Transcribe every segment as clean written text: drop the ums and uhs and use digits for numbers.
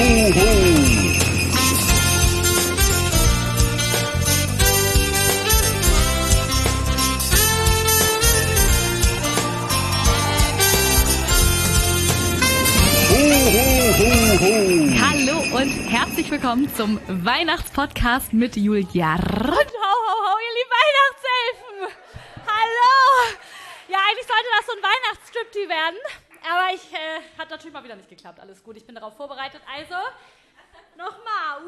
Hallo und herzlich willkommen zum Weihnachtspodcast mit Julia. Und ho, ihr lieben Weihnachtselfen! Hallo! Ja, eigentlich sollte das so ein Weihnachtsstriptease werden, aber hat natürlich mal wieder nicht geklappt. Alles gut, ich bin darauf vorbereitet. Also, nochmal.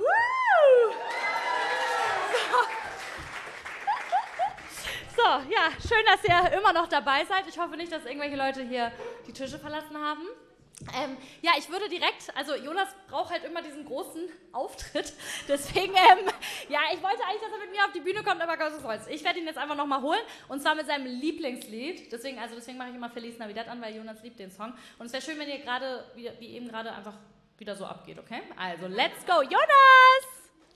So, ja, schön, dass ihr immer noch dabei seid. Ich hoffe nicht, dass irgendwelche Leute hier die Tische verlassen haben. Ja, ich würde direkt, also Jonas braucht halt immer diesen großen Auftritt, deswegen, ja, ich wollte eigentlich, dass er mit mir auf die Bühne kommt, aber Gott weiß, ich werde ihn jetzt einfach nochmal holen, und zwar mit seinem Lieblingslied, deswegen mache ich immer Feliz Navidad an, weil Jonas liebt den Song, und es wäre schön, wenn ihr gerade, wie eben gerade, einfach wieder so abgeht, okay? Also, let's go, Jonas!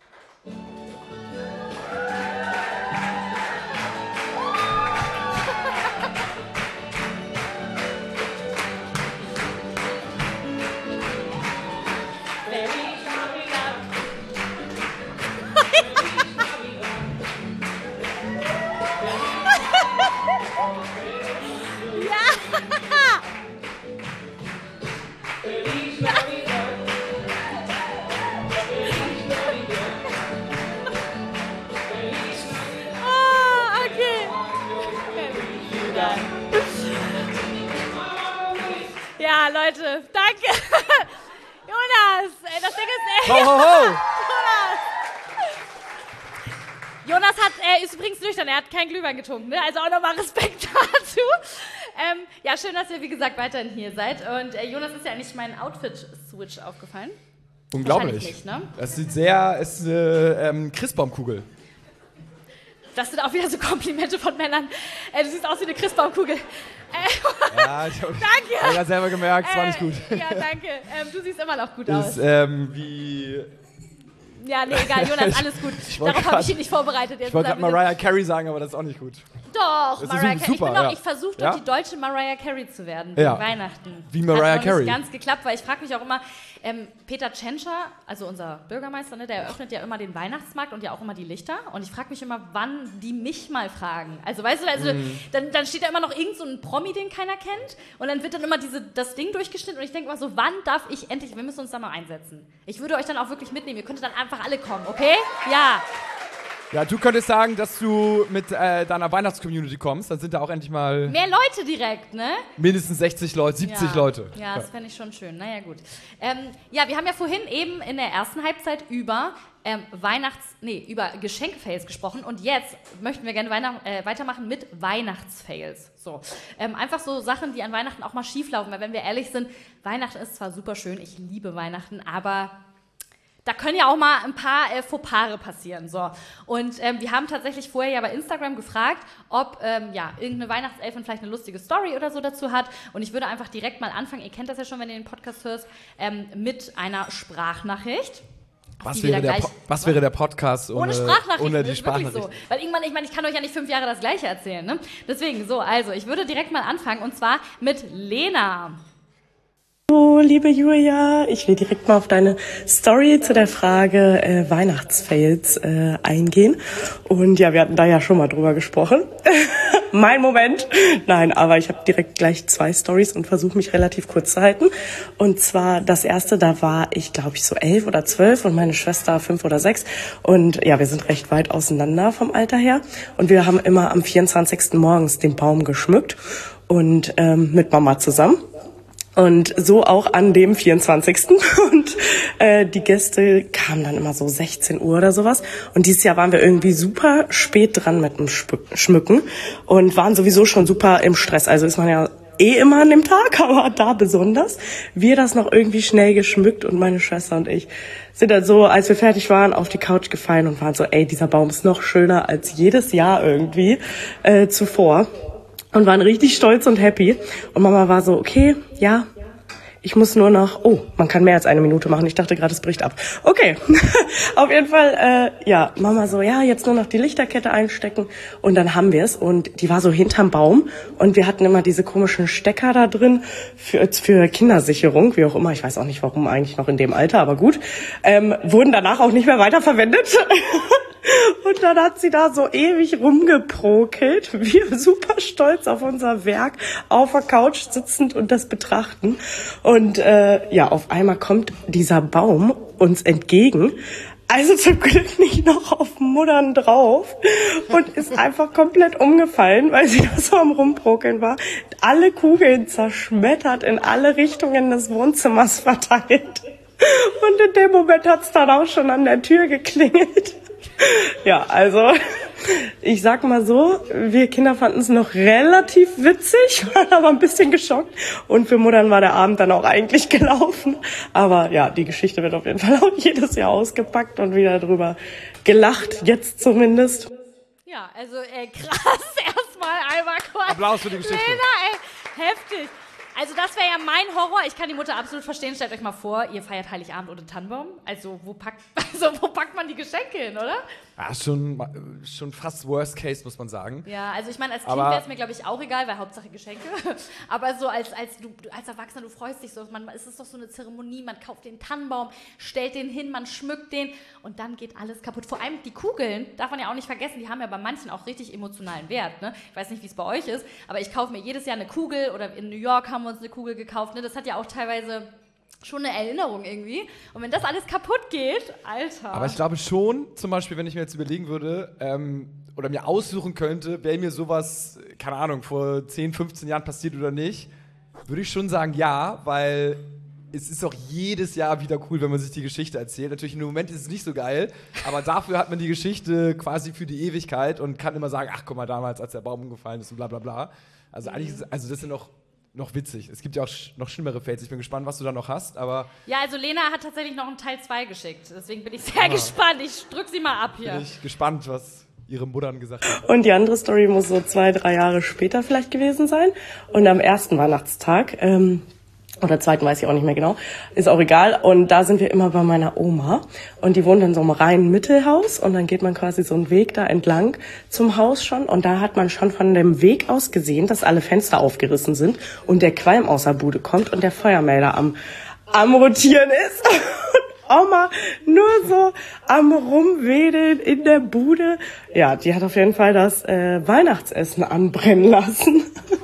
Ja, Leute, danke. Jonas, das Ding ist... Ho, ho, ho. Jonas ist übrigens nüchtern, er hat keinen Glühwein getrunken, ne? Also auch nochmal Respekt dazu. Ja, schön, dass ihr, wie gesagt, weiterhin hier seid. Und Jonas, ist ja eigentlich mein Outfit-Switch aufgefallen. Unglaublich. Nicht, ne? Das sieht sehr, es ist eine Christbaumkugel. Das sind auch wieder so Komplimente von Männern. Du siehst aus wie eine Christbaumkugel. Ja, ich habe ja selber gemerkt, es war nicht gut. Ja, danke. Du siehst immer noch gut aus. Ist wie... Ja, nee, egal, Jonas, alles gut. Darauf habe ich ihn nicht vorbereitet. Ich wollte gerade Mariah Carey sagen, aber das ist auch nicht gut. Doch, Mariah Carey. Super, ich versuche doch, die deutsche Mariah Carey zu werden. Ja. Weihnachten. Wie Mariah Hat noch Carey. nicht ganz geklappt, weil ich frage mich auch immer, Peter Tschentscher, also unser Bürgermeister, ne, der eröffnet ja immer den Weihnachtsmarkt und ja auch immer die Lichter. Und ich frage mich immer, wann die mich mal fragen. Also weißt du, dann steht da immer noch irgend so ein Promi, den keiner kennt. Und dann wird dann immer das Ding durchgeschnitten. Und ich denke immer so, wann darf ich endlich, wir müssen uns da mal einsetzen. Ich würde euch dann auch wirklich mitnehmen. Ihr könntet dann einfach alle kommen, okay? Ja. Ja, du könntest sagen, dass du mit deiner Weihnachtscommunity kommst, dann sind da auch endlich mal... Mehr Leute direkt, ne? Mindestens 60 Leute, 70 Leute. Ja, das fände ich schon schön. Naja, gut. Ja, wir haben ja vorhin eben in der ersten Halbzeit über über Geschenkfails gesprochen, und jetzt möchten wir gerne weitermachen mit Weihnachtsfails. So. Einfach so Sachen, die an Weihnachten auch mal schief laufen, weil wenn wir ehrlich sind, Weihnachten ist zwar super schön, ich liebe Weihnachten, aber... Da können ja auch mal ein paar Fauxpaare passieren. So. Und wir haben tatsächlich vorher ja bei Instagram gefragt, ob irgendeine Weihnachtselfin vielleicht eine lustige Story oder so dazu hat. Und ich würde einfach direkt mal anfangen, ihr kennt das ja schon, wenn ihr den Podcast hört, mit einer Sprachnachricht. Was wäre der Podcast ohne Sprachnachricht? Ohne die Sprachnachricht? So. Weil irgendwann, ich kann euch ja nicht 5 Jahre das Gleiche erzählen. Ne? Deswegen so, also ich würde direkt mal anfangen, und zwar mit Lena. Hallo, liebe Julia, ich will direkt mal auf deine Story zu der Frage Weihnachtsfails eingehen. Und ja, wir hatten da ja schon mal drüber gesprochen. Mein Moment. Nein, aber ich habe direkt gleich 2 Stories und versuche mich relativ kurz zu halten. Und zwar das erste, da war ich, glaube ich, so 11 oder 12 und meine Schwester 5 oder 6. Und ja, wir sind recht weit auseinander vom Alter her. Und wir haben immer am 24. morgens den Baum geschmückt und mit Mama zusammen. Und so auch an dem 24. Und die Gäste kamen dann immer so 16 Uhr oder sowas. Und dieses Jahr waren wir irgendwie super spät dran mit dem Schmücken und waren sowieso schon super im Stress. Also ist man ja immer an dem Tag, aber da besonders. Wir das noch irgendwie schnell geschmückt, und meine Schwester und ich sind dann so, als wir fertig waren, auf die Couch gefallen und waren so, dieser Baum ist noch schöner als jedes Jahr irgendwie zuvor. Und waren richtig stolz und happy. Und Mama war so, okay, ja, Ich muss nur noch, man kann mehr als 1 Minute machen. Ich dachte gerade, es bricht ab. Okay, auf jeden Fall, Mama so, ja, jetzt nur noch die Lichterkette einstecken und dann haben wir es. Und die war so hinterm Baum und wir hatten immer diese komischen Stecker da drin für Kindersicherung, wie auch immer. Ich weiß auch nicht, warum eigentlich noch in dem Alter, aber gut. Wurden danach auch nicht mehr weiterverwendet. Und dann hat sie da so ewig rumgeprokelt, wir super stolz auf unser Werk, auf der Couch sitzend und das betrachten. Und auf einmal kommt dieser Baum uns entgegen, also zum Glück nicht noch auf Muttern drauf und ist einfach komplett umgefallen, weil sie da so am Rumprokeln war. Alle Kugeln zerschmettert, in alle Richtungen des Wohnzimmers verteilt. Und in dem Moment hat's dann auch schon an der Tür geklingelt. Ja, also ich sag mal so, wir Kinder fanden es noch relativ witzig, waren aber ein bisschen geschockt. Und für Muttern war der Abend dann auch eigentlich gelaufen. Aber ja, die Geschichte wird auf jeden Fall auch jedes Jahr ausgepackt und wieder drüber gelacht, jetzt zumindest. Ja, also krass, erstmal einmal kurz. Applaus für die Geschichte. Lena, heftig. Also das wäre ja mein Horror. Ich kann die Mutter absolut verstehen. Stellt euch mal vor, ihr feiert Heiligabend ohne Tannenbaum. Also wo packt man die Geschenke hin, oder? Ja, schon fast Worst Case, muss man sagen. Ja, also ich meine, als Kind wäre es mir, glaube ich, auch egal, weil Hauptsache Geschenke. Aber so als Erwachsener, du freust dich so. Es ist doch so eine Zeremonie, man kauft den Tannenbaum, stellt den hin, man schmückt den und dann geht alles kaputt. Vor allem die Kugeln, darf man ja auch nicht vergessen, die haben ja bei manchen auch richtig emotionalen Wert. Ne? Ich weiß nicht, wie es bei euch ist, aber ich kaufe mir jedes Jahr eine Kugel oder in New York haben wir uns eine Kugel gekauft. Ne? Das hat ja auch teilweise schon eine Erinnerung irgendwie. Und wenn das alles kaputt geht, Alter. Aber ich glaube schon, zum Beispiel, wenn ich mir jetzt überlegen würde, oder mir aussuchen könnte, wäre mir sowas, keine Ahnung, vor 10, 15 Jahren passiert oder nicht, würde ich schon sagen, ja, weil es ist auch jedes Jahr wieder cool, wenn man sich die Geschichte erzählt. Natürlich im Moment ist es nicht so geil, aber dafür hat man die Geschichte quasi für die Ewigkeit und kann immer sagen, ach, guck mal, damals, als der Baum umgefallen ist und bla bla bla. Also eigentlich ist, das ist ja noch witzig. Es gibt ja auch noch schlimmere Fails. Ich bin gespannt, was du da noch hast, aber... Ja, also Lena hat tatsächlich noch einen Teil 2 geschickt. Deswegen bin ich sehr gespannt. Ich drück sie mal ab hier. Bin ich gespannt, was ihre Muttern gesagt haben. Und die andere Story muss so 2, 3 Jahre später vielleicht gewesen sein. Und am ersten Weihnachtstag... oder zweiten, weiß ich auch nicht mehr genau, ist auch egal. Und da sind wir immer bei meiner Oma. Und die wohnt in so einem reinen Mittelhaus. Und dann geht man quasi so einen Weg da entlang zum Haus schon. Und da hat man schon von dem Weg aus gesehen, dass alle Fenster aufgerissen sind und der Qualm aus der Bude kommt und der Feuermelder am Rotieren ist. Und Oma nur so am Rumwedeln in der Bude. Ja, die hat auf jeden Fall das Weihnachtsessen anbrennen lassen.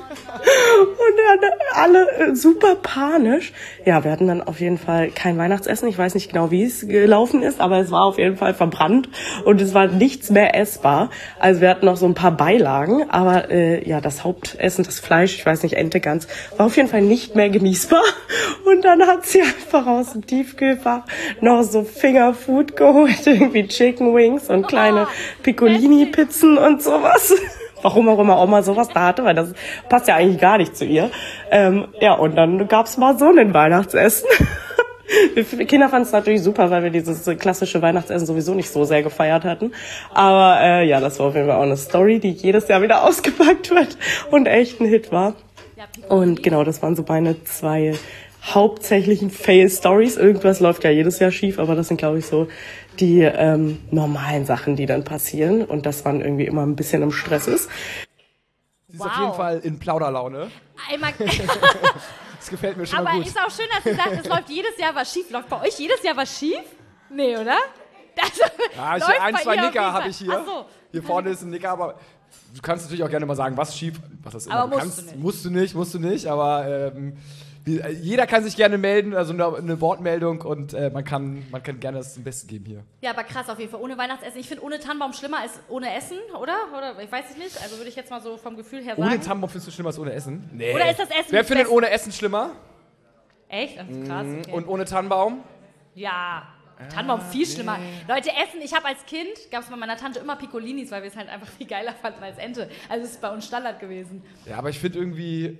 Und dann alle super panisch. Ja, wir hatten dann auf jeden Fall kein Weihnachtsessen. Ich weiß nicht genau, wie es gelaufen ist, aber es war auf jeden Fall verbrannt und es war nichts mehr essbar. Also wir hatten noch so ein paar Beilagen, aber das Hauptessen, das Fleisch, ich weiß nicht, Ente, Gans, war auf jeden Fall nicht mehr genießbar. Und dann hat sie einfach aus dem Tiefkühlfach noch so Fingerfood geholt, irgendwie Chicken Wings und kleine Piccolini-Pizzen und sowas. Warum auch immer Oma sowas da hatte, weil das passt ja eigentlich gar nicht zu ihr. Und dann gab's mal so ein Weihnachtsessen. Wir Kinder fanden es natürlich super, weil wir dieses klassische Weihnachtsessen sowieso nicht so sehr gefeiert hatten. Aber das war auf jeden Fall auch eine Story, die jedes Jahr wieder ausgepackt wird und echt ein Hit war. Und genau, das waren so meine 2 hauptsächlichen Fail-Stories. Irgendwas läuft ja jedes Jahr schief, aber das sind, glaube ich, so die normalen Sachen, die dann passieren und dass man irgendwie immer ein bisschen im Stress ist. Sie ist auf jeden Fall in Plauderlaune. Einmal Das gefällt mir schon aber mal gut. ist auch schön, dass sie sagt, es läuft jedes Jahr was schief. Läuft bei euch jedes Jahr was schief? Nee, oder? Ja, läuft ein, bei zwei ihr auf Nicker jeden habe Fall. ich hier. Ach so. Hier vorne ist ein Nicker, aber du kannst natürlich auch gerne mal sagen, was schief, was das immer Aber du kannst. Musst du nicht, aber jeder kann sich gerne melden, also eine Wortmeldung und man kann gerne das zum Besten geben hier. Ja, aber krass auf jeden Fall. Ohne Weihnachtsessen. Ich finde ohne Tannenbaum schlimmer als ohne Essen, oder? Oder ich weiß es nicht. Also würde ich jetzt mal so vom Gefühl her sagen. Ohne Tannenbaum findest du schlimmer als ohne Essen? Nee. Oder ist das Essen Wer nicht findet besser? ohne Essen schlimmer? Echt? Das ist krass. Okay. Und ohne Tannenbaum? Ja. Tannenbaum viel schlimmer. Leute, Essen, ich habe als Kind, gab es bei meiner Tante immer Piccolinis, weil wir es halt einfach viel geiler fanden als Ente. Also es ist bei uns Standard gewesen. Ja, aber ich finde irgendwie...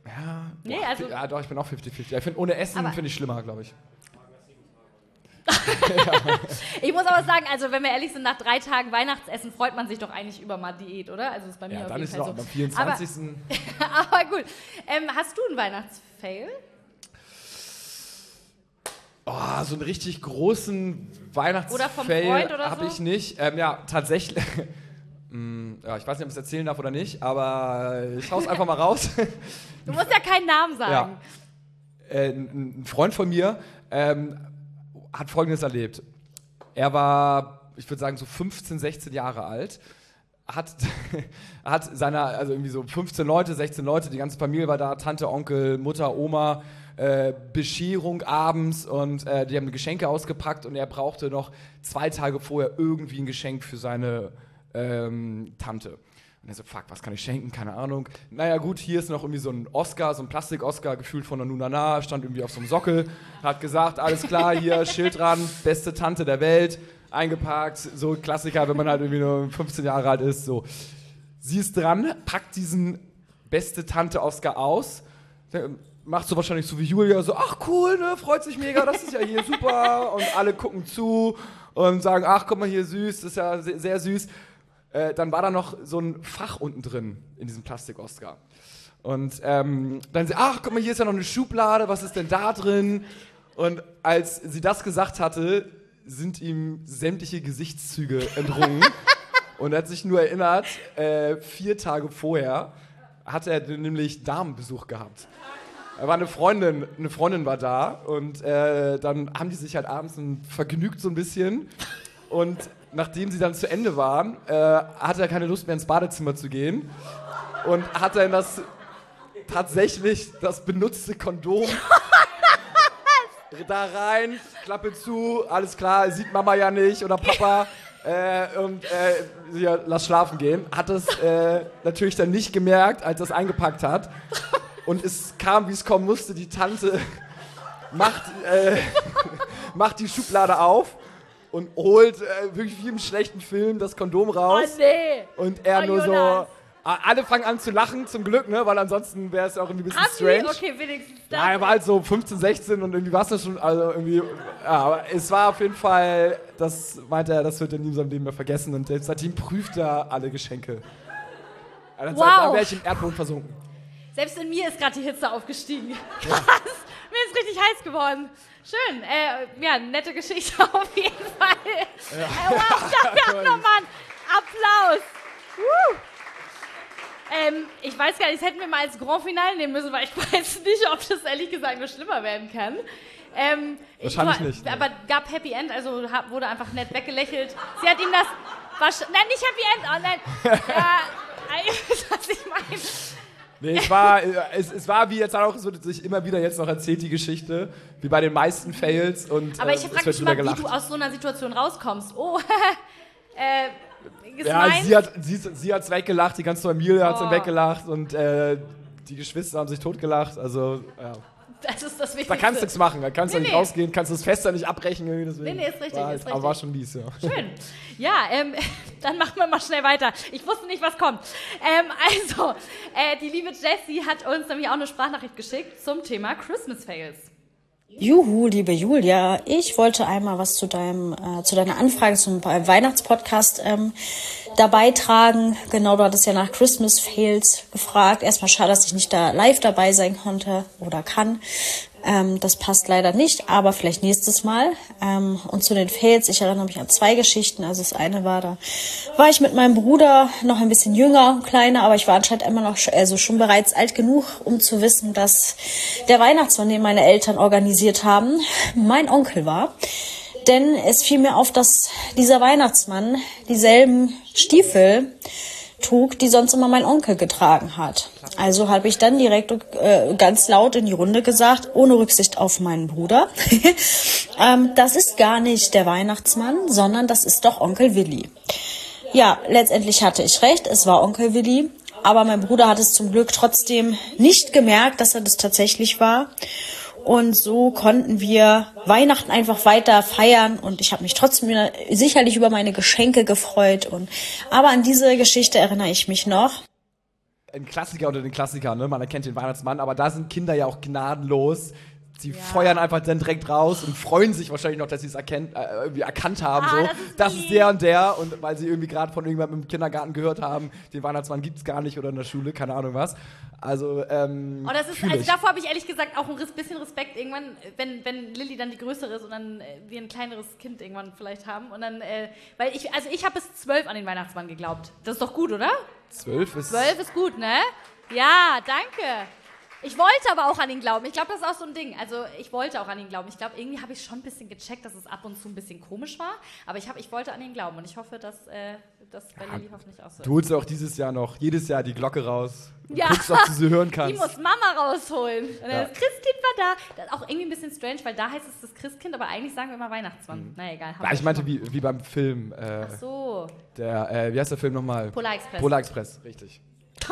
Ja, doch, ich bin auch 50-50. Ich finde, ohne Essen finde ich schlimmer, glaube ich. Ich muss aber sagen, also wenn wir ehrlich sind, nach 3 Tagen Weihnachtsessen freut man sich doch eigentlich über mal Diät, oder? Also ist bei mir auf jeden Fall so. Dann ist es auch am 24. Aber gut. Hast du einen Weihnachtsfail? So einen richtig großen Weihnachtsfail habe ich nicht. Ja, tatsächlich. Ja, ich weiß nicht, ob ich es erzählen darf oder nicht, aber ich hau's einfach mal raus. Du musst ja keinen Namen sagen. Ja. Ein Freund von mir hat Folgendes erlebt. Er war, ich würde sagen, so 15, 16 Jahre alt. Hat also irgendwie so 15 Leute, 16 Leute, die ganze Familie war da, Tante, Onkel, Mutter, Oma, Bescherung abends und die haben Geschenke ausgepackt und er brauchte noch 2 Tage vorher irgendwie ein Geschenk für seine Tante. Und er so, fuck, was kann ich schenken? Keine Ahnung. Naja gut, hier ist noch irgendwie so ein Oscar, so ein Plastik-Oscar, gefühlt von der Nunana, stand irgendwie auf so einem Sockel, hat gesagt, alles klar, hier, Schild dran, beste Tante der Welt, eingepackt, so Klassiker, wenn man halt irgendwie nur 15 Jahre alt ist, so. Sie ist dran, packt diesen beste Tante Oscar aus, macht so wahrscheinlich so wie Julia, so, ach cool, ne, freut sich mega, das ist ja hier super und alle gucken zu und sagen, ach, guck mal hier, süß, das ist ja sehr, sehr süß. Dann war da noch so ein Fach unten drin in diesem Plastik-Oscar. Und dann sie, ach, guck mal, hier ist ja noch eine Schublade, was ist denn da drin? Und als sie das gesagt hatte, sind ihm sämtliche Gesichtszüge entrungen. Und er hat sich nur erinnert, 4 Tage vorher hatte er nämlich Damenbesuch gehabt. Da war eine Freundin war da und dann haben die sich halt abends vergnügt so ein bisschen und nachdem sie dann zu Ende waren, hatte er keine Lust mehr ins Badezimmer zu gehen und hat dann tatsächlich das benutzte Kondom da rein, Klappe zu, alles klar, sieht Mama ja nicht oder Papa und ja, lass schlafen gehen. Hat es natürlich dann nicht gemerkt, als er es eingepackt hat. Und es kam, wie es kommen musste, die Tante macht die Schublade auf und holt wirklich wie im schlechten Film das Kondom raus. Oh nee! Und er nur Jonas. so, alle fangen an zu lachen, zum Glück, ne, weil ansonsten wäre es auch irgendwie ein bisschen strange. Okay, wenigstens das. Ja, er war halt so 15, 16 und irgendwie war es das schon, also irgendwie, ja, aber es war auf jeden Fall, das meinte er, das wird er nie in seinem Leben mehr vergessen und seitdem prüft er alle Geschenke. Also da wäre ich im Erdboden versunken. Selbst in mir ist gerade die Hitze aufgestiegen. Krass, mir ist richtig heiß geworden. Schön, ja, nette Geschichte auf jeden Fall. Ja. Wow, dafür nochmal einen Applaus. Ich weiß gar nicht, das hätten wir mal als Grand Finale nehmen müssen, weil ich weiß nicht, ob das ehrlich gesagt nur schlimmer werden kann. Wahrscheinlich nicht. Aber gab Happy End, also wurde einfach nett weggelächelt. Sie hat ihm das... Nein, nicht Happy End, oh nein. Ja, was ich meine... Nee, es war wie jetzt auch so, sich immer wieder jetzt noch erzählt, die Geschichte, wie bei den meisten Fails. Und, aber ich frage mich mal, wie du aus so einer Situation rauskommst. Oh, ja, sie hat's weggelacht, die ganze Familie hat's dann weggelacht und die Geschwister haben sich totgelacht, also ja. Das ist das Wichtigste. Da kannst du nichts machen, da kannst du nicht rausgehen, kannst du das Fest dann nicht abbrechen. Deswegen. Nee, ist richtig, ist richtig. Aber war schon mies, ja. Schön. Ja, dann machen wir mal schnell weiter. Ich wusste nicht, was kommt. Die liebe Jessie hat uns nämlich auch eine Sprachnachricht geschickt zum Thema Christmas Fails. Juhu, liebe Julia, ich wollte einmal was zu deiner Anfrage zum Weihnachtspodcast dabei tragen. Genau, du hattest ja nach Christmas Fails gefragt. Erstmal schade, dass ich nicht da live dabei sein konnte oder kann. Das passt leider nicht, aber vielleicht nächstes Mal. Und zu den Fails, ich erinnere mich an 2 Geschichten. Also das eine war, da war ich mit meinem Bruder noch ein bisschen jünger und kleiner, aber ich war anscheinend immer noch schon bereits alt genug, um zu wissen, dass der Weihnachtsmann, den meine Eltern organisiert haben, mein Onkel war. Denn es fiel mir auf, dass dieser Weihnachtsmann dieselben Stiefel trug, die sonst immer mein Onkel getragen hat. Also habe ich dann direkt ganz laut in die Runde gesagt, ohne Rücksicht auf meinen Bruder, das ist gar nicht der Weihnachtsmann, sondern das ist doch Onkel Willi. Ja, letztendlich hatte ich recht, es war Onkel Willi, aber mein Bruder hat es zum Glück trotzdem nicht gemerkt, dass er das tatsächlich war. Und so konnten wir Weihnachten einfach weiter feiern und ich habe mich trotzdem sicherlich über meine Geschenke gefreut. Aber an diese Geschichte erinnere ich mich noch. Ein Klassiker unter den Klassikern, ne? Man erkennt den Weihnachtsmann, aber da sind Kinder ja auch gnadenlos. sie feuern einfach dann direkt raus und freuen sich wahrscheinlich noch, dass sie es irgendwie erkannt haben. Das ist der und der. Und weil sie irgendwie gerade von irgendjemandem im Kindergarten gehört haben, den Weihnachtsmann gibt es gar nicht oder in der Schule, keine Ahnung was. Also, davor habe ich ehrlich gesagt auch ein bisschen Respekt irgendwann, wenn Lilly dann die größere ist und dann wir ein kleineres Kind irgendwann vielleicht haben. Und dann, weil ich habe bis 12 an den Weihnachtsmann geglaubt. Das ist doch gut, oder? 12 ist gut, ne? Ja, danke. Ich wollte aber auch an ihn glauben. Ich glaube, das ist auch so ein Ding. Also ich wollte auch an ihn glauben. Ich glaube, irgendwie habe ich schon ein bisschen gecheckt, dass es ab und zu ein bisschen komisch war. Aber ich wollte an ihn glauben. Und ich hoffe, dass bei Lilly hoffentlich auch so ist. Du holst ja auch jedes Jahr die Glocke raus. Ja. Guckst, ob du sie hören kannst. Die muss Mama rausholen. Und das Christkind war da. Das ist auch irgendwie ein bisschen strange, weil da heißt es das Christkind, aber eigentlich sagen wir immer Weihnachtsmann. Na egal. Ja, ich meinte wie beim Film. Ach so. Wie heißt der Film nochmal? Polar Express. Polar Express, richtig.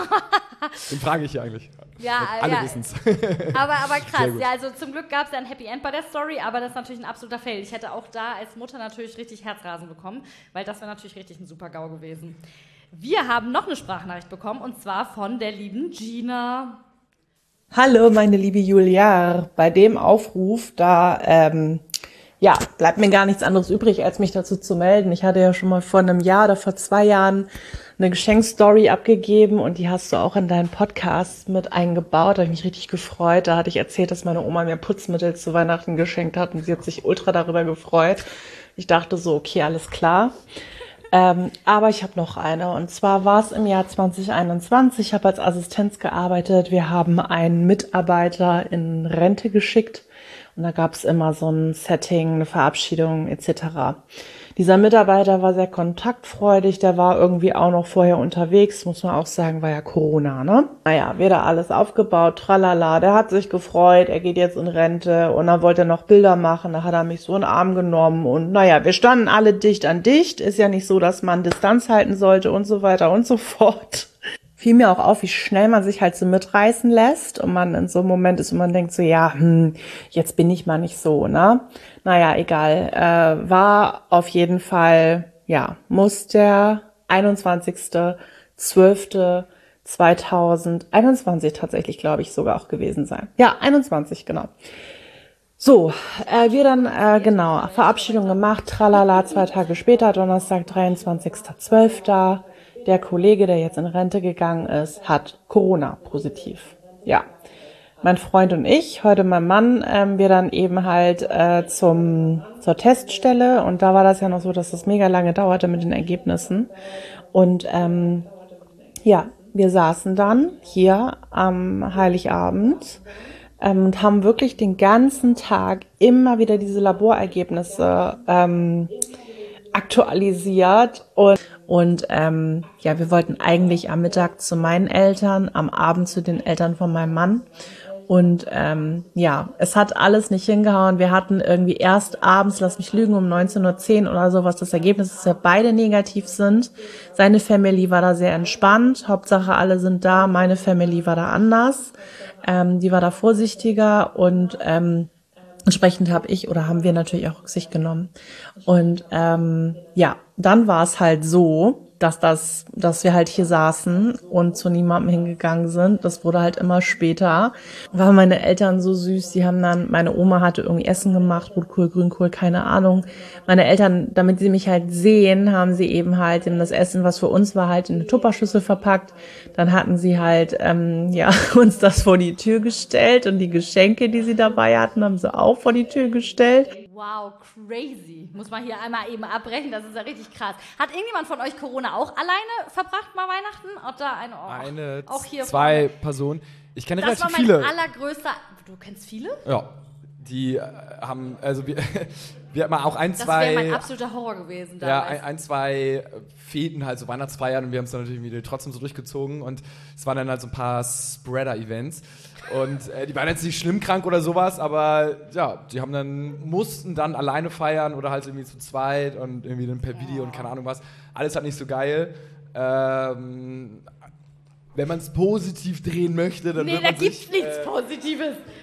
Den frage ich hier eigentlich. Ja, alle wissen's. Aber krass. Ja, also zum Glück gab es ja ein Happy End bei der Story, aber das ist natürlich ein absoluter Fail. Ich hätte auch da als Mutter natürlich richtig Herzrasen bekommen, weil das wäre natürlich richtig ein super GAU gewesen. Wir haben noch eine Sprachnachricht bekommen und zwar von der lieben Gina. Hallo, meine liebe Julia. Bei dem Aufruf, da bleibt mir gar nichts anderes übrig, als mich dazu zu melden. Ich hatte ja schon mal vor einem Jahr oder vor 2 Jahren eine Geschenkstory abgegeben und die hast du auch in deinen Podcast mit eingebaut. Da habe ich mich richtig gefreut. Da hatte ich erzählt, dass meine Oma mir Putzmittel zu Weihnachten geschenkt hat und sie hat sich ultra darüber gefreut. Ich dachte so, okay, alles klar. Aber ich habe noch eine und zwar war es im Jahr 2021. Ich habe als Assistenz gearbeitet. Wir haben einen Mitarbeiter in Rente geschickt und da gab es immer so ein Setting, eine Verabschiedung etc. Dieser Mitarbeiter war sehr kontaktfreudig, der war irgendwie auch noch vorher unterwegs, muss man auch sagen, war ja Corona, ne? Naja, wieder alles aufgebaut, tralala, der hat sich gefreut, er geht jetzt in Rente und dann wollte er noch Bilder machen, da hat er mich so in den Arm genommen und naja, wir standen alle dicht an dicht, ist ja nicht so, dass man Distanz halten sollte und so weiter und so fort. Fiel mir auch auf, wie schnell man sich halt so mitreißen lässt und man in so einem Moment ist und man denkt so, ja, jetzt bin ich mal nicht so, ne? Naja, egal. War auf jeden Fall, muss der 21.12.2021 tatsächlich, glaube ich, sogar auch gewesen sein. Ja, 21, genau. So, wir dann, Verabschiedung gemacht, tralala, 2 Tage später, Donnerstag, 23.12., der Kollege, der jetzt in Rente gegangen ist, hat Corona positiv. Ja, mein Freund und ich, heute mein Mann, wir dann eben halt zur Teststelle und da war das ja noch so, dass das mega lange dauerte mit den Ergebnissen und wir saßen dann hier am Heiligabend und haben wirklich den ganzen Tag immer wieder diese Laborergebnisse aktualisiert und wir wollten eigentlich am Mittag zu meinen Eltern, am Abend zu den Eltern von meinem Mann und es hat alles nicht hingehauen. Wir hatten irgendwie erst abends, lass mich lügen, um 19:10 Uhr oder sowas das Ergebnis, dass wir beide negativ sind. Seine Family war da sehr entspannt, Hauptsache alle sind da, meine Family war da anders, die war da vorsichtiger und entsprechend haben wir natürlich auch Rücksicht genommen. Und dann war es halt so, dass wir halt hier saßen und zu niemandem hingegangen sind. Das wurde halt immer später. Waren meine Eltern so süß, meine Oma hatte irgendwie Essen gemacht, Rotkohl, Grünkohl, keine Ahnung. Meine Eltern, damit sie mich halt sehen, haben sie eben halt das Essen, was für uns war, halt in eine Tupperschüssel verpackt. Dann hatten sie halt, uns das vor die Tür gestellt und die Geschenke, die sie dabei hatten, haben sie auch vor die Tür gestellt. Wow, crazy. Muss man hier einmal eben abbrechen, das ist ja richtig krass. Hat irgendjemand von euch Corona auch alleine verbracht, mal Weihnachten? Oder auch hier 2 Personen. Ich kenne relativ viele. Das war mein allergrößter... Du kennst viele? Ja, die haben... Also wir hatten mal auch 1, 2... Das wäre mein absoluter Horror gewesen damals. Ja, 1, 2 Feten, halt so Weihnachtsfeiern und wir haben es dann natürlich wieder trotzdem so durchgezogen und es waren dann halt so ein paar Spreader-Events. Und die waren jetzt nicht schlimm krank oder sowas, aber ja, die mussten dann alleine feiern oder halt irgendwie zu zweit und irgendwie dann per Video und keine Ahnung was. Alles halt nicht so geil. Wenn man es positiv drehen möchte, dann wird man da gibt's nichts Positives.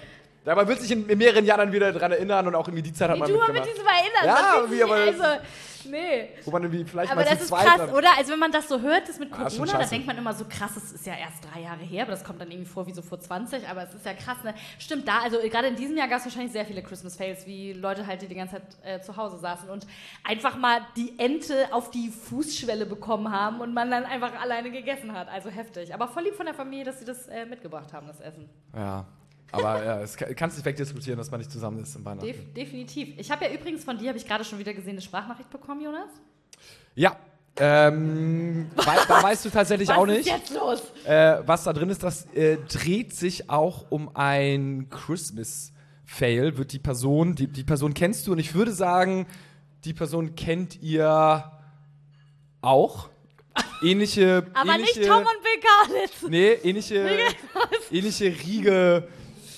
Ja, man wird sich in mehreren Jahren dann wieder daran erinnern und auch irgendwie die Zeit hat man Du mitgemacht. mit diesem Erinnern. Ja, das wie, aber also, nee. wo man irgendwie vielleicht Aber mal das zu ist zweit krass, dann- oder? Also wenn man das so hört, das mit Ja, ist schon Corona, da scheiße. denkt man immer so, krass, das ist ja erst 3 Jahre her, aber das kommt dann irgendwie vor wie so vor 20, aber es ist ja krass, ne? Stimmt, da, also gerade in diesem Jahr gab es wahrscheinlich sehr viele Christmas-Fails, wie Leute halt, die die ganze Zeit zu Hause saßen und einfach mal die Ente auf die Fußschwelle bekommen haben und man dann einfach alleine gegessen hat. Also heftig. Aber voll lieb von der Familie, dass sie das mitgebracht haben, das Essen. Ja, aber ja, es kannst nicht wegdiskutieren, dass man nicht zusammen ist im Weihnachten. Definitiv. Ich habe ja übrigens von dir, habe ich gerade schon wieder gesehen, eine Sprachnachricht bekommen, Jonas. Ja, da weißt du tatsächlich auch nicht. Was ist jetzt los? Was da drin ist, das dreht sich auch um ein Christmas-Fail. Wird die Person kennst du und ich würde sagen, die Person kennt ihr auch. Ähnliche. Aber nicht Tom und Bill Kaulitz. Nee, ähnliche Riege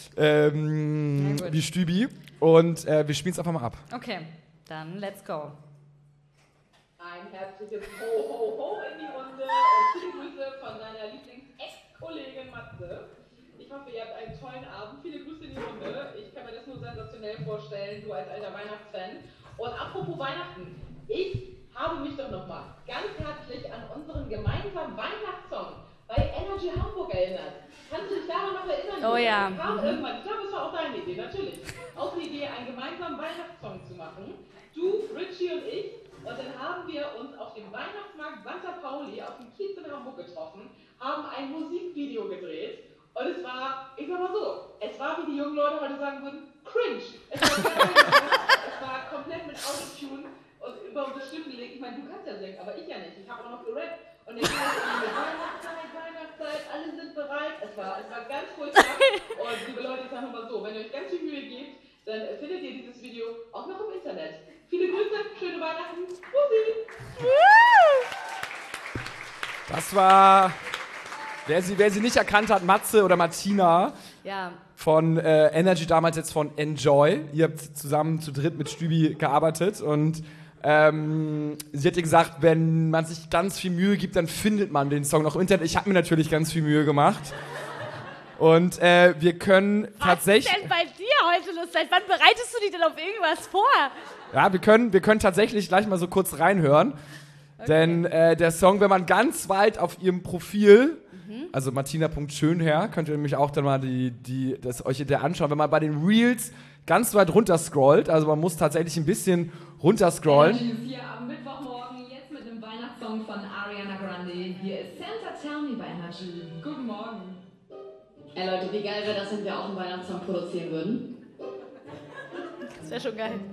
wie Stübi. Und wir spielen es einfach mal ab. Okay, dann let's go. Ein herzliches Ho, Ho, Ho in die Runde und viele Grüße von deiner Lieblings-Ex-Kollegin Matze. Ich hoffe, ihr habt einen tollen Abend. Viele Grüße in die Runde. Ich kann mir das nur sensationell vorstellen, du als alter Weihnachtsfan. Und apropos Weihnachten, ich habe mich doch nochmal ganz herzlich an unseren gemeinsamen Weihnachtssong bei Energy Hamburg erinnert. Kannst du dich daran noch erinnern? Oh ja. Wir kamen irgendwann, ich glaube, es war auch deine Idee, natürlich, auf die Idee, einen gemeinsamen Weihnachtssong zu machen. Du, Richie und ich. Und dann haben wir uns auf dem Weihnachtsmarkt St. Pauli auf dem Kiez in Hamburg getroffen, haben ein Musikvideo gedreht und es war, ich sag mal so, es war, wie die jungen Leute heute sagen würden, cringe. Es war komplett mit Autotune und über unsere Stimmen gelegt. Ich meine, du kannst ja singen, aber ich ja nicht. Ich habe auch noch gerappt. Und jetzt war es Weihnachtszeit, alle sind bereit. Es war ganz furchtbar. Und liebe Leute, ich sage mal so, wenn ihr euch ganz viel Mühe gebt, dann findet ihr dieses Video auch noch im Internet. Viele Grüße, schöne Weihnachten. Bussi! Das war, wer sie nicht erkannt hat, Matze oder Martina Ja. von Energy, damals jetzt von Enjoy. Ihr habt zusammen zu dritt mit Stübi gearbeitet und sie hat ihr gesagt, wenn man sich ganz viel Mühe gibt, dann findet man den Song noch im Internet. Ich habe mir natürlich ganz viel Mühe gemacht. Und wir können tatsächlich... Was ist denn bei dir heute los? Seit wann bereitest du dich denn auf irgendwas vor? Ja, wir können tatsächlich gleich mal so kurz reinhören. Okay. Denn der Song, wenn man ganz weit auf ihrem Profil, also martina.schönherr, könnt ihr nämlich auch dann mal das euch hinterher anschauen, wenn man bei den Reels ganz weit runter scrollt, also man muss tatsächlich ein bisschen runter scrollen. Hier am Mittwochmorgen, jetzt mit einem Weihnachtssong von Ariana Grande. Hier ist Santa Tell Me bei Energy. Guten Morgen. Ey Leute, wie geil wäre das, wenn wir auch einen Weihnachtssong produzieren würden? Das wäre schon geil.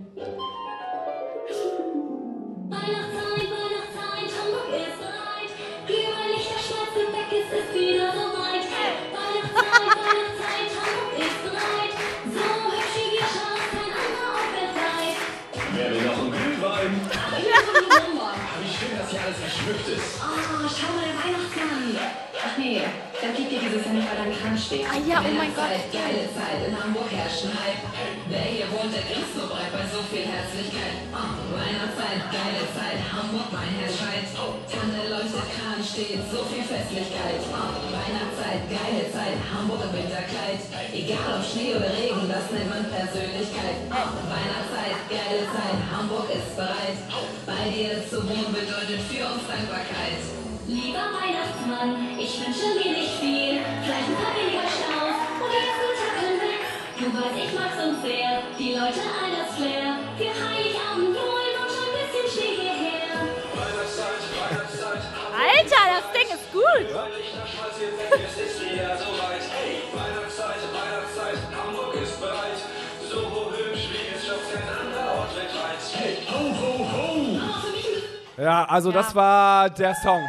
Weihnachtszeit, Weihnachtszeit, Hamburg ist bereit. Glühweinlichter schmelzen weg, es ist wieder soweit. Weihnachtszeit, Weihnachtszeit, Hamburg ist bereit. So hübsch wie wir schauen, kein anderer Ort weltweit. Wer will noch einen Glühwein? Wie schön, dass hier alles geschmückt ist. Oh, schau mal, der Weihnachtsmann. Ach nee, dann kriegt ihr dieses Jahr nicht, weil da ein Kran steht. Ah ja, oh mein Gott. Geile Zeit, in Hamburg herrscht ein Hype. Wer hier wohnt, der grinst nur breit bei so viel Herzlichkeit. Weihnachtszeit, geile Zeit, Hamburg, mein Herz schreit. Tanne leuchtet, Kran steht, so viel Festlichkeit. Weihnachtszeit, geile Zeit, Hamburg im Winterkleid. Egal ob Schnee oder Regen, das nennt man Persönlichkeit. Weihnachtszeit, geile Zeit, Hamburg ist bereit. Bei dir zu wohnen bedeutet für uns Dankbarkeit. Lieber Weihnachtsmann, ich wünsche mir nicht viel. Vielleicht ein paar weniger Staus und die ersten Tacken weg. Du weißt, ich mag's uns sehr, die Leute all das Flair. Für Heiligabend holen und schon ein bisschen Schnee hierher. Weihnachtszeit, Weihnachtszeit, Alter, das Ding ist gut. Lichter schmeißt jetzt weg, es ist wieder soweit. Hey, Weihnachtszeit, Weihnachtszeit, Hamburg ist bereit. So hübsch wie es schafft kein anderer Ort weltweit. Hey, ho, ho, ho! Ja, also das war der Song.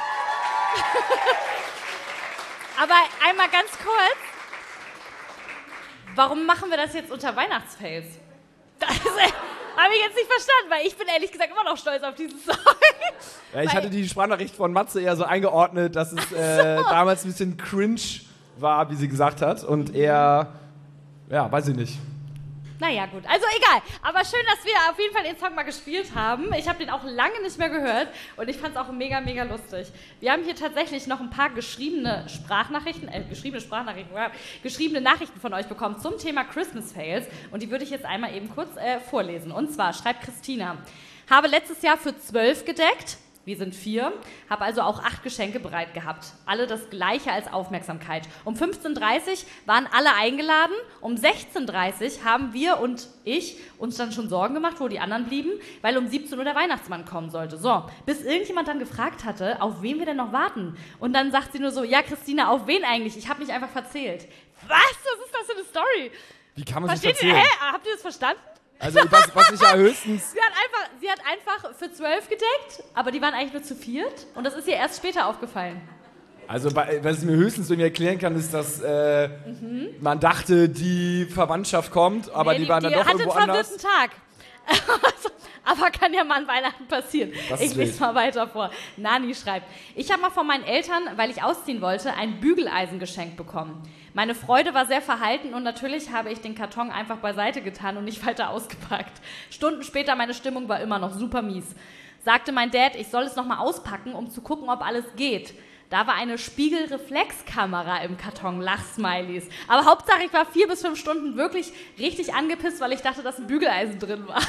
Aber einmal ganz kurz. Warum machen wir das jetzt unter Weihnachtsfails? Das habe ich jetzt nicht verstanden, weil ich bin ehrlich gesagt immer noch stolz auf diesen Song. Ja, ich hatte die Sprachnachricht von Matze eher so eingeordnet, dass es damals ein bisschen cringe war, wie sie gesagt hat. Und er, ja, weiß ich nicht. Naja, gut. Also egal. Aber schön, dass wir auf jeden Fall den Song mal gespielt haben. Ich habe den auch lange nicht mehr gehört und ich fand es auch mega, mega lustig. Wir haben hier tatsächlich noch ein paar geschriebene Nachrichten von euch bekommen zum Thema Christmas Fails und die würde ich jetzt einmal eben kurz vorlesen. Und zwar schreibt Christina: Habe letztes Jahr für 12 gedeckt. Wir sind 4, habe also auch 8 Geschenke bereit gehabt. Alle das Gleiche als Aufmerksamkeit. Um 15:30 Uhr waren alle eingeladen. Um 16:30 Uhr haben wir und ich uns dann schon Sorgen gemacht, wo die anderen blieben, weil um 17 Uhr der Weihnachtsmann kommen sollte. So, bis irgendjemand dann gefragt hatte, auf wen wir denn noch warten. Und dann sagt sie nur so, ja Christina, auf wen eigentlich? Ich habe mich einfach verzählt. Was? Was ist das für eine Story? Wie kann man sich Versteht ihr? erzählen? Habt ihr das verstanden? Also was ich ja höchstens... Sie hat einfach für 12 gedeckt, aber die waren eigentlich nur zu 4 und das ist ihr erst später aufgefallen. Also was ich mir höchstens irgendwie erklären kann, ist, dass man dachte, die Verwandtschaft kommt, aber die waren dann doch irgendwo anders. Die hatte einen verwirrten Tag. Aber kann ja mal an Weihnachten passieren. Ich lese mal weiter vor. Nani schreibt, ich habe mal von meinen Eltern, weil ich ausziehen wollte, ein Bügeleisen geschenkt bekommen. Meine Freude war sehr verhalten und natürlich habe ich den Karton einfach beiseite getan und nicht weiter ausgepackt. Stunden später, meine Stimmung war immer noch super mies. Sagte mein Dad, ich soll es nochmal auspacken, um zu gucken, ob alles geht. Da war eine Spiegelreflexkamera im Karton, Lachsmilies. Aber Hauptsache, ich war 4 bis 5 Stunden wirklich richtig angepisst, weil ich dachte, dass ein Bügeleisen drin war.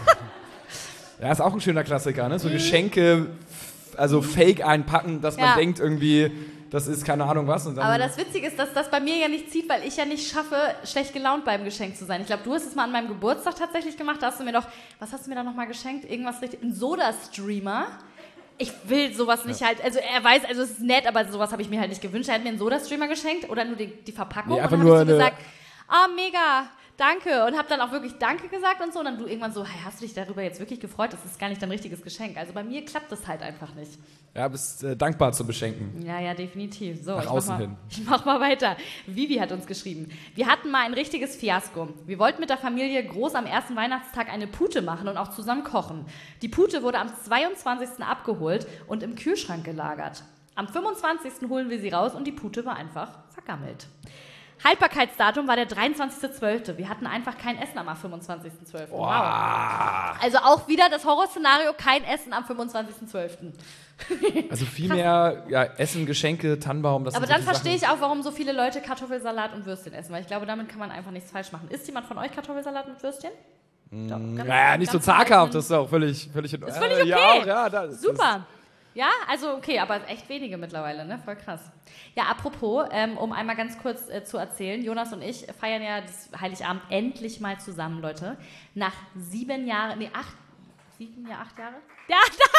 Ja, ist auch ein schöner Klassiker, ne? So Geschenke, also fake einpacken, dass man denkt irgendwie, das ist keine Ahnung was. Und dann aber das Witzige ist, dass das bei mir ja nicht zieht, weil ich ja nicht schaffe, schlecht gelaunt beim Geschenk zu sein. Ich glaube, du hast es mal an meinem Geburtstag tatsächlich gemacht. Da hast du mir doch, was hast du mir da nochmal geschenkt? Irgendwas richtig, ein Soda-Streamer. Ich will sowas nicht halt, also er weiß, also es ist nett, aber sowas habe ich mir halt nicht gewünscht. Er hat mir einen Soda-Streamer geschenkt oder nur die Verpackung und dann habe ich so gesagt, mega, danke und habe dann auch wirklich Danke gesagt und so und dann du irgendwann so, hey, hast du dich darüber jetzt wirklich gefreut? Das ist gar nicht dein richtiges Geschenk. Also bei mir klappt das halt einfach nicht. Ja, bist dankbar zu beschenken. Ja, definitiv. So, nach außen hin. Ich mach mal weiter. Vivi hat uns geschrieben, wir hatten mal ein richtiges Fiasko. Wir wollten mit der Familie groß am ersten Weihnachtstag eine Pute machen und auch zusammen kochen. Die Pute wurde am 22. abgeholt und im Kühlschrank gelagert. Am 25. holen wir sie raus und die Pute war einfach vergammelt. Haltbarkeitsdatum war der 23.12. Wir hatten einfach kein Essen am 25.12. Wow. Also auch wieder das Horrorszenario, kein Essen am 25.12. Also viel mehr Essen, Geschenke, Tannenbaum. Das aber sind dann verstehe ich auch, warum so viele Leute Kartoffelsalat und Würstchen essen, weil ich glaube, damit kann man einfach nichts falsch machen. Isst jemand von euch Kartoffelsalat mit Würstchen? Doch, nicht so zaghaft, das ist auch völlig in Ordnung. Ist völlig okay. Super. Ja, also okay, aber echt wenige mittlerweile, ne? Voll krass. Ja, apropos, um einmal ganz kurz zu erzählen, Jonas und ich feiern ja das Heiligabend endlich mal zusammen, Leute. Nach 7 Jahren, 8 Jahre? Ja,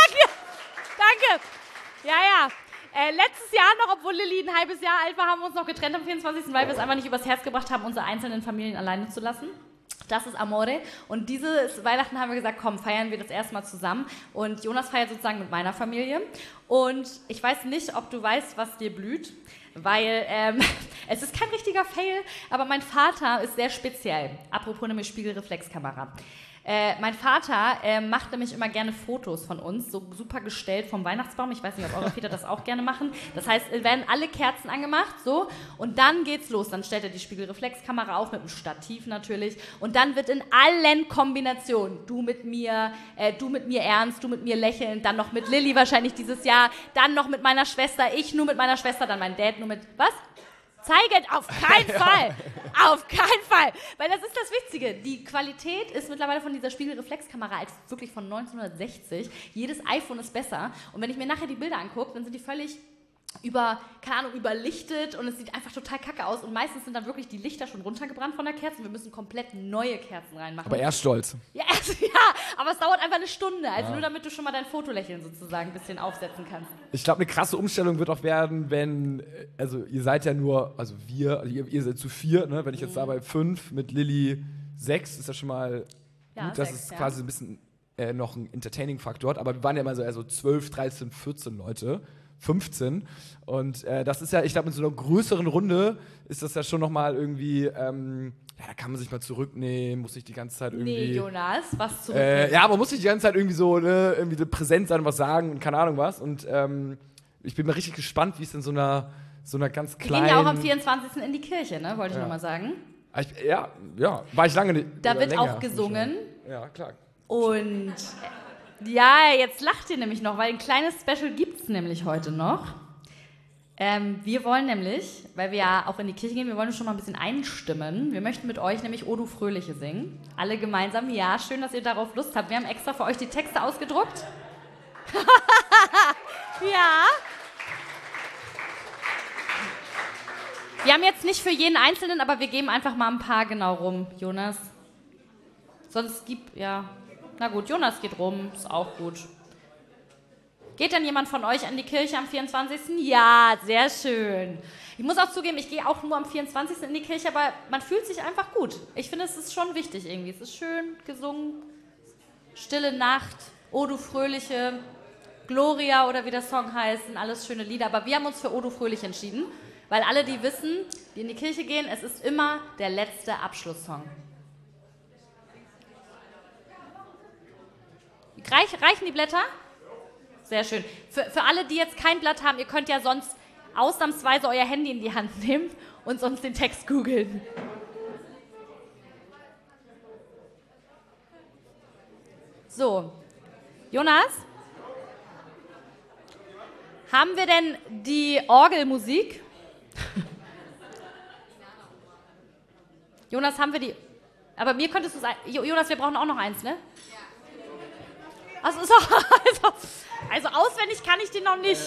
danke. Ja. Letztes Jahr noch, obwohl Lilly ein halbes Jahr alt war, haben wir uns noch getrennt am 24., weil wir es einfach nicht übers Herz gebracht haben, unsere einzelnen Familien alleine zu lassen. Das ist Amore. Und dieses Weihnachten haben wir gesagt, komm, feiern wir das erstmal zusammen. Und Jonas feiert sozusagen mit meiner Familie. Und ich weiß nicht, ob du weißt, was dir blüht, weil es ist kein richtiger Fail, aber mein Vater ist sehr speziell. Apropos nämlich Spiegelreflexkamera. Mein Vater macht nämlich immer gerne Fotos von uns, so super gestellt vom Weihnachtsbaum. Ich weiß nicht, ob eure Väter das auch gerne machen. Das heißt, es werden alle Kerzen angemacht, so, und dann geht's los. Dann stellt er die Spiegelreflexkamera auf, mit einem Stativ natürlich. Und dann wird in allen Kombinationen, du mit mir ernst, du mit mir lächelnd, dann noch mit Lilly wahrscheinlich dieses Jahr, dann noch mit meiner Schwester, ich nur mit meiner Schwester, dann mein Dad nur mit, was? Zeigend, auf keinen Fall. Auf keinen Fall. Weil das ist das Witzige. Die Qualität ist mittlerweile von dieser Spiegelreflexkamera als wirklich von 1960. Jedes iPhone ist besser. Und wenn ich mir nachher die Bilder angucke, dann sind die völlig überlichtet und es sieht einfach total kacke aus. Und meistens sind dann wirklich die Lichter schon runtergebrannt von der Kerze und wir müssen komplett neue Kerzen reinmachen. Aber er ist stolz. Ja, aber es dauert einfach eine Stunde. Also nur damit du schon mal dein Fotolächeln sozusagen ein bisschen aufsetzen kannst. Ich glaube, eine krasse Umstellung wird auch werden, wenn, also ihr seid ja nur, also ihr seid zu 4, ne? Wenn ich jetzt da bei 5 mit Lilly 6, ist ja schon mal gut. Das 6, ist quasi so ein bisschen noch ein Entertaining-Faktor. Aber wir waren ja immer so eher so 12, 13, 14 Leute. 15. Und das ist ja, ich glaube, in so einer größeren Runde ist das ja schon nochmal irgendwie, da kann man sich mal zurücknehmen, muss sich die ganze Zeit irgendwie... Nee, Jonas, was zurücknehmen? Ja, man muss sich die ganze Zeit irgendwie so, ne, irgendwie präsent sein, was sagen und keine Ahnung was. Und ich bin mal richtig gespannt, wie es in so einer ganz kleinen... Wir gehen ja auch am 24. in die Kirche, ne, wollte ich nochmal sagen. Ja, war ich lange nicht. Da oder wird länger auch gesungen. schon. Ja, klar. Und ja, jetzt lacht ihr nämlich noch, weil ein kleines Special gibt es nämlich heute noch. Wir wollen nämlich, weil wir ja auch in die Kirche gehen, wir wollen schon mal ein bisschen einstimmen. Wir möchten mit euch nämlich O du Fröhliche singen. Alle gemeinsam. Ja, schön, dass ihr darauf Lust habt. Wir haben extra für euch die Texte ausgedruckt. Ja. Wir haben jetzt nicht für jeden Einzelnen, aber wir geben einfach mal ein paar genau rum. Jonas? Sonst na gut, Jonas geht rum, ist auch gut. Geht denn jemand von euch an die Kirche am 24.? Ja, sehr schön. Ich muss auch zugeben, ich gehe auch nur am 24. in die Kirche, aber man fühlt sich einfach gut. Ich finde, es ist schon wichtig irgendwie. Es ist schön gesungen, Stille Nacht, O du Fröhliche, Gloria oder wie der Song heißt, sind alles schöne Lieder. Aber wir haben uns für O du Fröhlich entschieden, weil alle, die wissen, die in die Kirche gehen, es ist immer der letzte Abschlusssong. Reichen die Blätter? Sehr schön. Für alle, die jetzt kein Blatt haben, ihr könnt ja sonst ausnahmsweise euer Handy in die Hand nehmen und sonst den Text googeln. So, Jonas? Haben wir denn die Orgelmusik? Jonas, haben wir die... Aber mir könntest du sagen... Jonas, wir brauchen auch noch eins, ne? Also auswendig kann ich den noch nicht.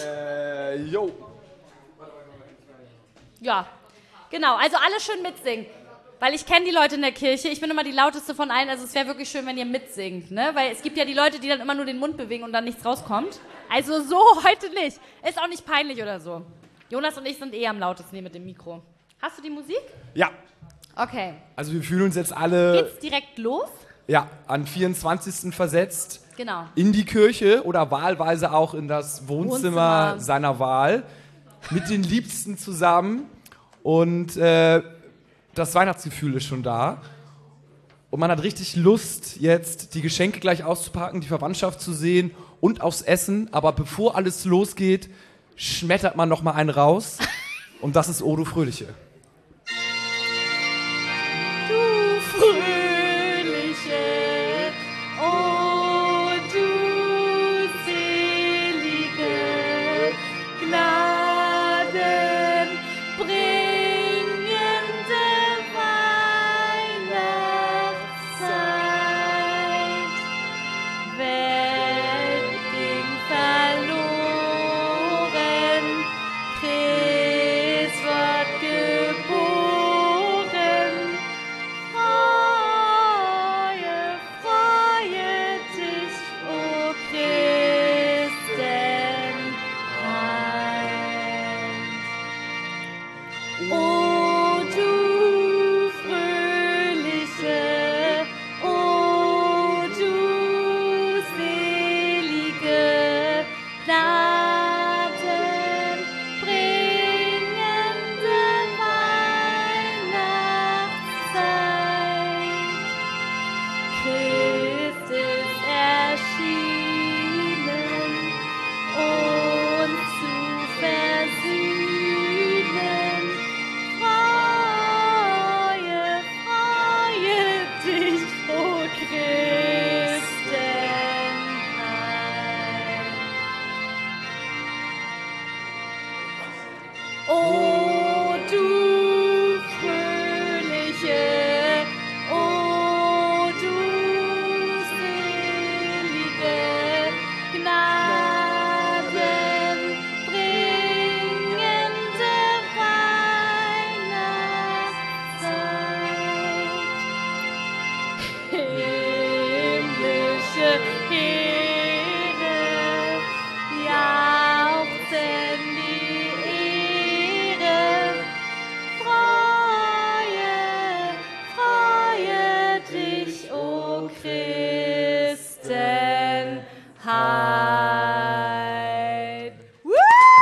Ja, genau. Also alle schön mitsingen. Weil ich kenne die Leute in der Kirche. Ich bin immer die lauteste von allen. Also es wäre wirklich schön, wenn ihr mitsingt. Ne? Weil es gibt ja die Leute, die dann immer nur den Mund bewegen und dann nichts rauskommt. Also so heute nicht. Ist auch nicht peinlich oder so. Jonas und ich sind am lautesten hier mit dem Mikro. Hast du die Musik? Ja. Okay. Also wir fühlen uns jetzt alle... Geht's direkt los? Ja, an 24. versetzt. Genau. In die Kirche oder wahlweise auch in das Wohnzimmer seiner Wahl. Mit den Liebsten zusammen. Und das Weihnachtsgefühl ist schon da. Und man hat richtig Lust, jetzt die Geschenke gleich auszupacken, die Verwandtschaft zu sehen und aufs Essen. Aber bevor alles losgeht, schmettert man noch mal einen raus. Und das ist O du Fröhliche. Du Fröhliche, oh du selige, gnadenbringende Weihnachtszeit. Welt ging verloren, Christ ward geboren. Freue dich, o Christenheit. O du Fröhliche, o du selige, gnadenbringende Weihnachtszeit. Christ ist erschienen, uns zu versöhnen. Freue dich, o Christenheit. O du Fröhliche, o du selige, gnadenbringende Weihnachtszeit. Himmlische Heere jauchzen die Ehre. Freue dich, o Christenheit. Woo!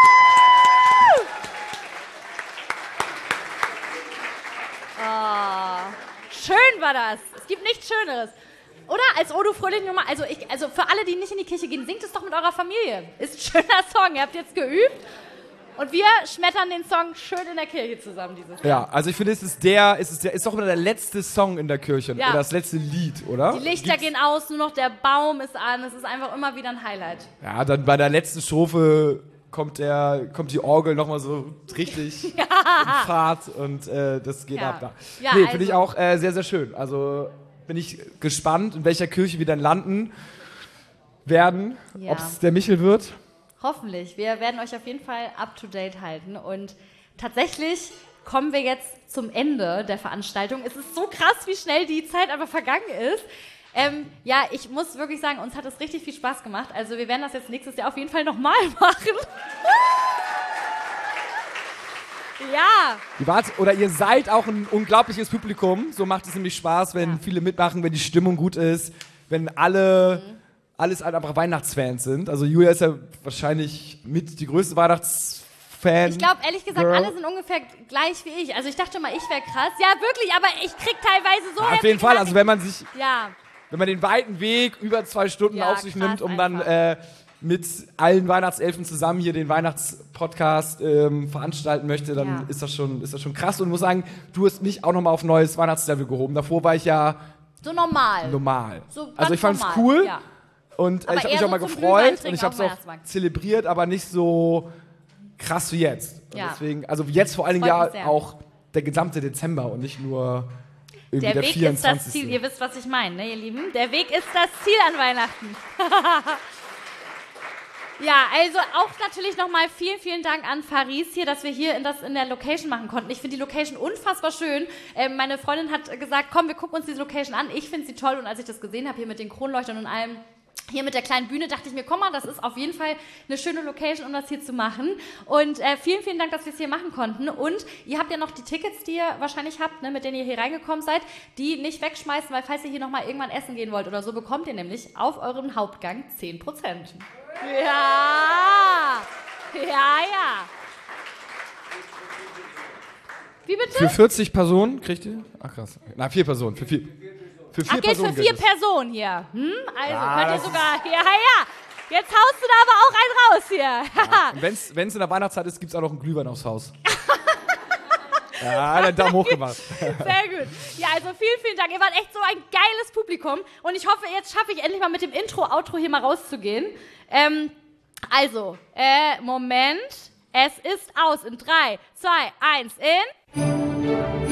Schön war das. Es gibt nichts Schöneres. Oder? Als O du Fröhliche Nummer. Also für alle, die nicht in die Kirche gehen, singt es doch mit eurer Familie. Ist ein schöner Song. Ihr habt jetzt geübt. Und wir schmettern den Song schön in der Kirche zusammen dieses Jahr. Ja, also ich finde, ist doch immer der letzte Song in der Kirche oder das letzte Lied, oder? Die Lichter gehen aus, nur noch der Baum ist an. Es ist einfach immer wieder ein Highlight. Ja, dann bei der letzten Strophe kommt die Orgel nochmal so richtig in Fahrt und das geht ab da. Ja, nee, finde ich auch sehr, sehr schön. Also bin ich gespannt, in welcher Kirche wir dann landen werden, ob es der Michel wird. Hoffentlich. Wir werden euch auf jeden Fall up-to-date halten. Und tatsächlich kommen wir jetzt zum Ende der Veranstaltung. Es ist so krass, wie schnell die Zeit einfach vergangen ist. Ja, ich muss wirklich sagen, uns hat es richtig viel Spaß gemacht. Also wir werden das jetzt nächstes Jahr auf jeden Fall nochmal machen. Ja. Oder ihr seid auch ein unglaubliches Publikum. So macht es nämlich Spaß, wenn viele mitmachen, wenn die Stimmung gut ist, wenn alles halt einfach Weihnachtsfans sind. Also Julia ist ja wahrscheinlich mit die größte Weihnachtsfan. Ich glaube, ehrlich gesagt, alle sind ungefähr gleich wie ich. Also ich dachte mal, ich wäre krass. Ja, wirklich, aber ich krieg teilweise so... Auf jeden Fall, also wenn man den weiten Weg über 2 Stunden auf sich nimmt, um dann mit allen Weihnachtselfen zusammen hier den Weihnachtspodcast veranstalten möchte, dann ist das schon krass. Und ich muss sagen, du hast mich auch nochmal auf ein neues Weihnachtslevel gehoben. Davor war ich ja... So normal. So also ich fand es cool. Ja. Und ich habe mich auch mal gefreut und ich habe es auch zelebriert, aber nicht so krass wie jetzt. Ja. Deswegen, also jetzt vor allen Dingen auch der gesamte Dezember und nicht nur irgendwie der 24. Der Weg ist das Ziel. Ihr wisst, was ich meine, ne, ihr Lieben? Der Weg ist das Ziel an Weihnachten. Ja, also auch natürlich nochmal vielen, vielen Dank an Faris hier, dass wir hier in der Location machen konnten. Ich finde die Location unfassbar schön. Meine Freundin hat gesagt, komm, wir gucken uns diese Location an. Ich finde sie toll und als ich das gesehen habe, hier mit den Kronleuchtern und allem, hier mit der kleinen Bühne, dachte ich mir, komm mal, das ist auf jeden Fall eine schöne Location, um das hier zu machen. Und vielen, vielen Dank, dass wir es hier machen konnten. Und ihr habt ja noch die Tickets, die ihr wahrscheinlich habt, ne, mit denen ihr hier reingekommen seid, die nicht wegschmeißen, weil falls ihr hier nochmal irgendwann essen gehen wollt oder so, bekommt ihr nämlich auf eurem Hauptgang 10%. Ja! Ja! Wie bitte? Für 40 Personen kriegt ihr? Ach krass. Na, 4 Personen. Für 4 Personen. Für 4 Personen hier. Also könnt ihr sogar. Ja. Jetzt haust du da aber auch einen raus hier. Ja, wenn es in der Weihnachtszeit ist, gibt es auch noch einen Glühwein aufs Haus. Ja, den Daumen hoch gemacht. Sehr gut. Ja, also vielen, vielen Dank. Ihr wart echt so ein geiles Publikum. Und ich hoffe, jetzt schaffe ich endlich mal mit dem Intro-Outro hier mal rauszugehen. Moment. Es ist aus in 3, 2, 1, in...